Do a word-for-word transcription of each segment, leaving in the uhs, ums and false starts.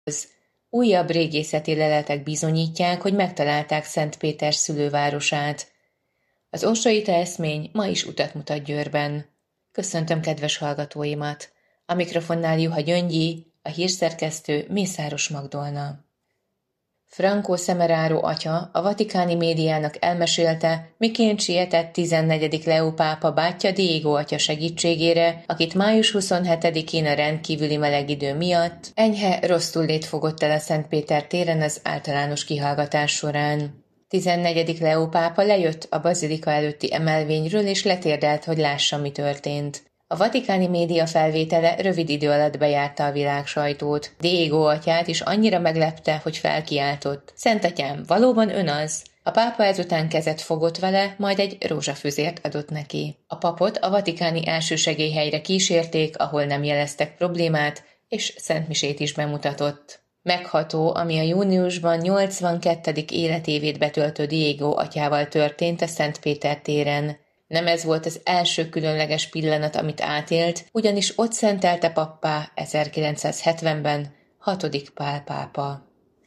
Újabb régészeti leletek bizonyítják, hogy megtalálták Szentpéter szülővárosát. Az orsoita eszmény ma is utat mutat Győrben. Köszöntöm kedves hallgatóimat! A mikrofonnál Juha Gyöngyi, a hírszerkesztő Mészáros Magdolna. Franco Semeraro atya a vatikáni médiának elmesélte, miként sietett tizennegyedik Leó pápa bátyja Diego atya segítségére, akit május huszonhetedikén a rendkívüli meleg idő miatt enyhe rossztullét fogott el a Szentpéter téren az általános kihallgatás során. tizennegyedik Leó pápa lejött a bazilika előtti emelvényről és letérdelt, hogy lássa, mi történt. A vatikáni média felvétele rövid idő alatt bejárta a világ sajtót. Diego atyát is annyira meglepte, hogy felkiáltott. Szentatyám, valóban ön az? A pápa ezután kezet fogott vele, majd egy rózsafüzért adott neki. A papot a vatikáni elsősegélyhelyre kísérték, ahol nem jeleztek problémát, és szentmisét is bemutatott. Megható, ami a júniusban nyolcvankettedik életévét betöltő Diego atyával történt a Szentpéter téren. Nem ez volt az első különleges pillanat, amit átélt, ugyanis ott szentelte pappá ezerkilencszázhetvenben hatodik Pál pápa.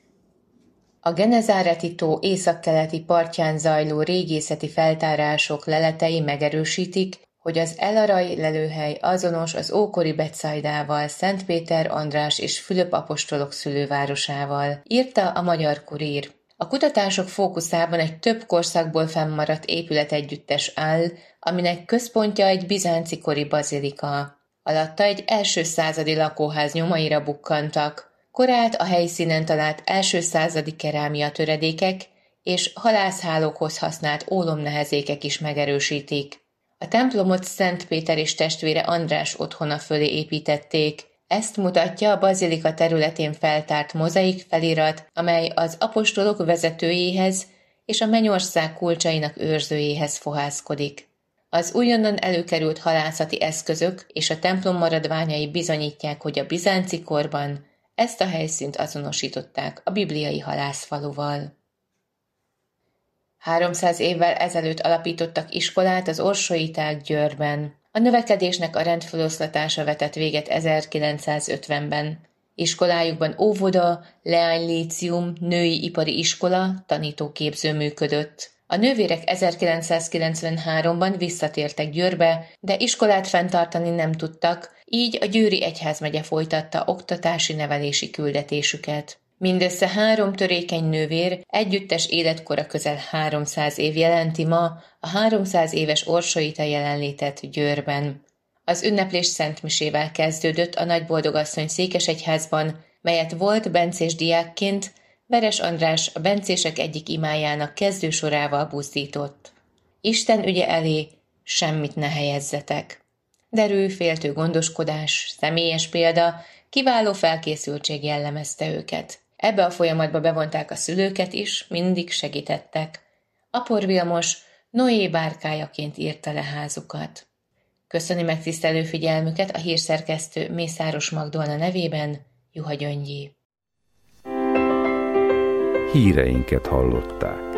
A Genezáreti tó északkeleti partján zajló régészeti feltárások leletei megerősítik, hogy az El Araj lelőhely azonos az ókori Betsaidával, Szentpéter, András és Fülöp apostolok szülővárosával, írta a Magyar Kurír. A kutatások fókuszában egy több korszakból fennmaradt épületegyüttes áll, aminek központja egy bizánci kori bazilika. Alatta egy első századi lakóház nyomaira bukkantak, korát a helyszínen talált első századi kerámia töredékek és halászhálókhoz használt ólomnehezékek is megerősítik. A templomot Szentpéter és testvére András otthona fölé építették. Ezt mutatja a bazilika területén feltárt mozaik felirat, amely az apostolok vezetőjéhez és a mennyország kulcsainak őrzőjéhez fohászkodik. Az újonnan előkerült halászati eszközök és a templom maradványai bizonyítják, hogy a bizánci korban ezt a helyszínt azonosították a bibliai halászfaluval. háromszáz évvel ezelőtt alapítottak iskolát az orsoiták Győrben. A növekedésnek a rendfeloszlatása vetett véget ezerkilencszázötvenben. Iskolájukban óvoda, leánylícium, női ipari iskola, tanítóképző működött. A nővérek ezerkilencszázkilencvenháromban visszatértek Győrbe, de iskolát fenntartani nem tudtak, így a győri egyházmegye folytatta oktatási-nevelési küldetésüket. Mindössze három törékeny nővér együttes életkora közel háromszáz év jelenti ma a háromszáz éves orsoita jelenlétet Győrben. Az ünneplés szentmisével kezdődött a Nagyboldogasszony székesegyházban, melyet volt bencés diákként Veres András a bencések egyik imájának kezdősorával buzdított. Isten ügye elé semmit ne helyezzetek. Derű, féltő gondoskodás, személyes példa, kiváló felkészültség jellemezte őket. Ebbe a folyamatba bevonták a szülőket is, mindig segítettek. Apor Vilmos Noé bárkájaként írta le házukat. Köszöni megtisztelő figyelmüket a hírszerkesztő Mészáros Magdolna nevében, Juha Gyöngyi. Híreinket hallották.